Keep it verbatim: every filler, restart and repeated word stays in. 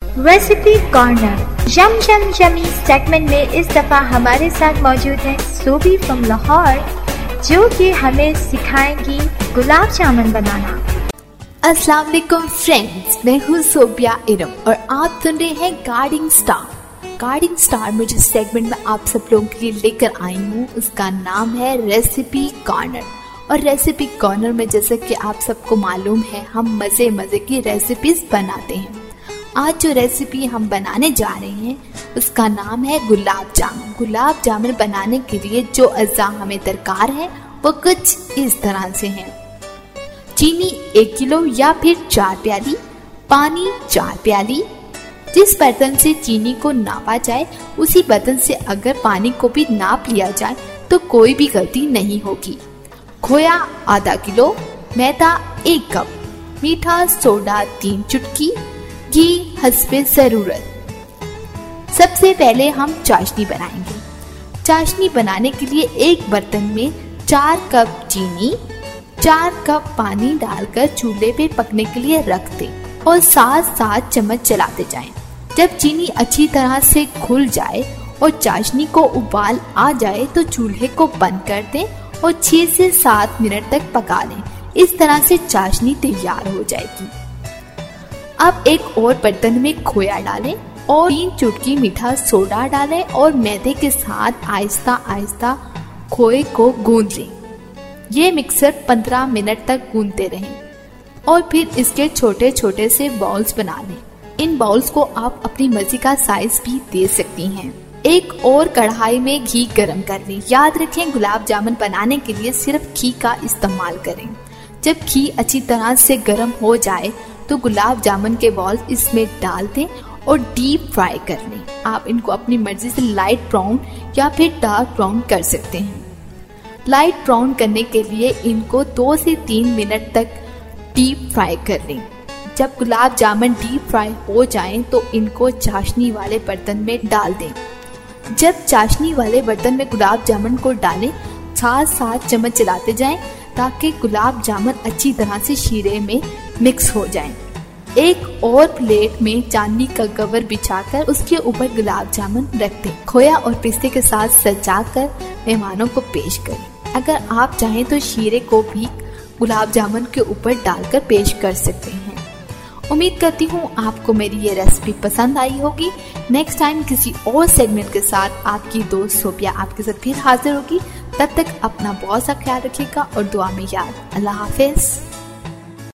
Recipe corner yum yum yummy segment में इस दफा हमारे साथ मौजूद है सोबी फ्रॉम लाहौर, जो कि हमें सिखाएंगी गुलाब जामुन बनाना। अस्सलाम वालेकुम फ्रेंड्स, मैं हूँ सोबिया इरम और आप सुन रहे हैं गार्डिंग स्टार। गार्डिंग स्टार में जिस सेगमेंट में आप सब लोगों के लिए लेकर आई हूँ उसका नाम है रेसिपी कॉर्नर। और रेसिपी कॉर्नर में जैसे कि आप सबको मालूम है, हम मज़े मज़े की रेसिपीज बनाते हैं। आज जो रेसिपी हम बनाने जा रहे हैं उसका नाम है गुलाब जामुन। गुलाब जामुन बनाने के लिए जो अज़ा हमें दरकार है वो कुछ इस तरह से हैं। चीनी एक किलो या फिर चार प्याली, पानी चार प्याली। जिस बर्तन से चीनी को नापा जाए उसी बर्तन से अगर पानी को भी नाप लिया जाए तो कोई भी गलती नहीं होगी। खोया आधा किलो, मैदा एक कप, मीठा सोडा तीन चुटकी, घी हस्बे जरूरत। सबसे पहले हम चाशनी बनाएंगे। चाशनी बनाने के लिए एक बर्तन में चार कप चीनी, चार कप पानी डालकर चूल्हे पे पकने के लिए रख दें और साथ साथ चम्मच चलाते जाएं। जब चीनी अच्छी तरह से घुल जाए और चाशनी को उबाल आ जाए तो चूल्हे को बंद कर दें और छह से सात मिनट तक पका लें। इस तरह से चाशनी तैयार हो जाएगी। अब एक और बर्तन में खोया डालें और तीन चुटकी मीठा सोडा डालें और मैदे के साथ आहिस्ता आहिस्ता खोए को गूंद लें। ये मिक्सर पंद्रह मिनट तक गूंदते रहें और फिर इसके छोटे छोटे से बॉल्स बना लें। इन बॉल्स को आप अपनी मर्जी का साइज भी दे सकती हैं। एक और कढ़ाई में घी गरम कर लें। याद रखें, गुलाब जामुन बनाने के लिए सिर्फ घी का इस्तेमाल करें। जब घी अच्छी तरह से गरम हो जाए तो गुलाब जामुन के बॉल्स इसमें डाल दें और डीप फ्राई कर लें। आप इनको अपनी मर्जी से लाइट ब्राउन या फिर डार्क ब्राउन कर सकते हैं। लाइट ब्राउन करने के लिए इनको दो से तीन मिनट तक डीप फ्राई कर लें। जब गुलाब जामुन डीप फ्राई हो जाएं तो इनको चाशनी वाले बर्तन में डाल दें। जब चाशनी वाले बर्तन में गुलाब जामुन को डालें, साथ साथ चम्मच चलाते जाएं ताकि गुलाब जामुन अच्छी तरह से शीरे में मिक्स हो जाएं। एक और प्लेट में चांदी का कवर बिछाकर उसके ऊपर गुलाब जामुन रख दें। खोया और पिस्ते के साथ सजाकर मेहमानों को पेश करें। अगर आप चाहें तो शीरे को भी गुलाब जामुन के ऊपर डालकर पेश कर सकते हैं। उम्मीद करती हूँ आपको मेरी ये रेसिपी पसंद आई होगी। नेक्स्ट टाइम किसी और सेगमेंट के साथ आपकी दोस्त सोबिया आपके साथ फिर हाजिर होगी। तब तक अपना बहुत सा ख्याल रखिएगा और दुआ में याद। अल्लाह हाफिज।